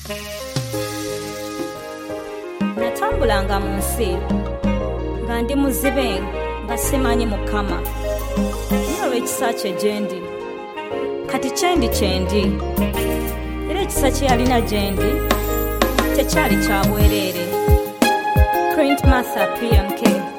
Natambulanga mu nsi nga ndi muzibe nga simanyi Mukama, naye olw'ekisa kye gye ndi kati kyendi era ekisa kye yalina gye ndi tekyali kya bwereere. Print Master PMK.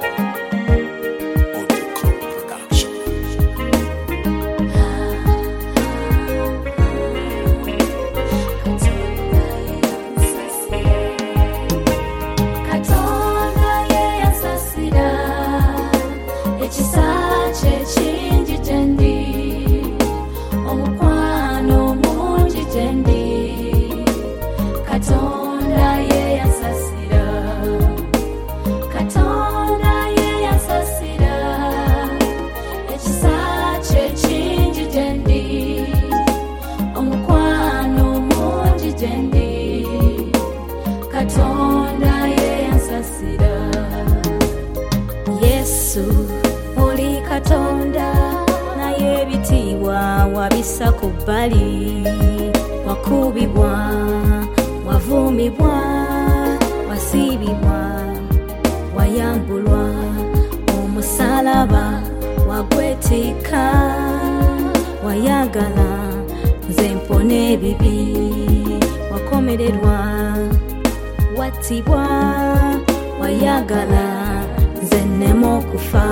Yesu oli Katonda naye ebitiibwa wabisa ku bbali, wakubibwa, wavumibwa, wasiibibwa, wayambulwa, omusalaba wagwetika, wayagala nze mpone ebibi, wakomererwa, wattibwa, wayagala nze nneme okufa.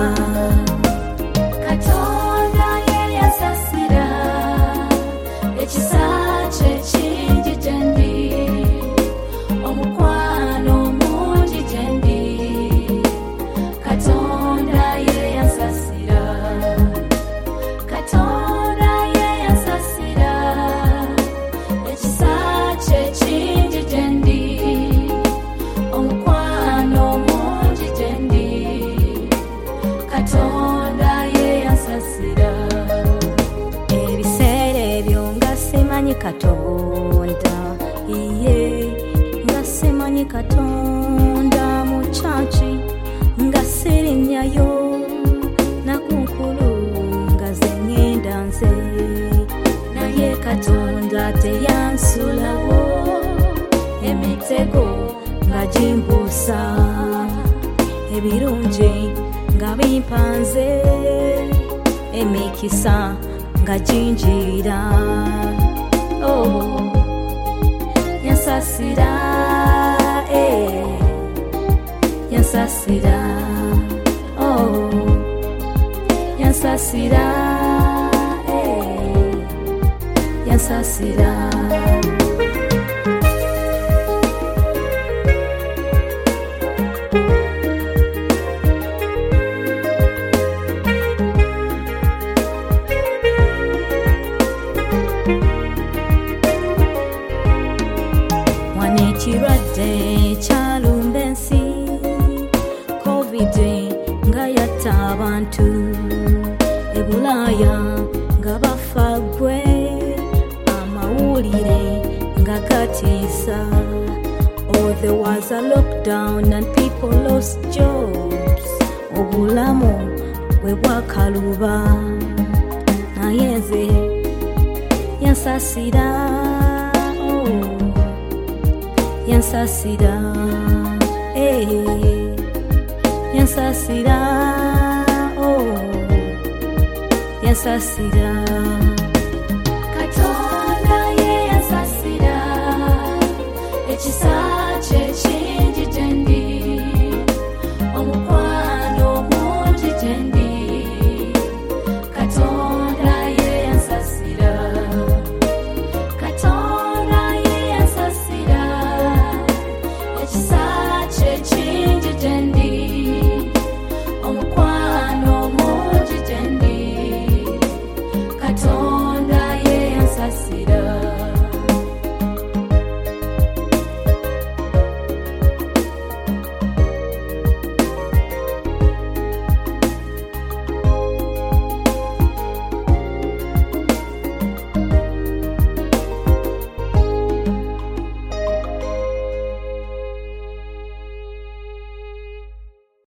Katonda ye yansasira, ekisa kye kingi gye ndi, omukwano mungi gye ndi. Katonda ye yansasira, Katonda ye yansasira, ekisa kye kingi gye ndi, omukwano mungi gye ndi. Katonda ye yansasira. Ebiseera ebyo nga simanyi Katonda, iye nga simanyi Katonda mu kyaki, nga sirinnyayo nakunkulu nga ze ŋŋenda nze, naye Katonda teyansulawo, emitego nga gimbuusa, ebirungi nga bimpanze, emikisa nga ginjira. Oh, yansasira, yansasira, oh, yansasira, yansasira. Ekirwadde kyalumba ensi, COVID nga yatta abantu, ebulaaya nga bafa ggwe, amawulire nga gatiisa. Oh, there was a lockdown and people lost jobs, obulamu bwe bwakaluba, naye nze yansasira, yansasira, yansasira, oh, yansasira.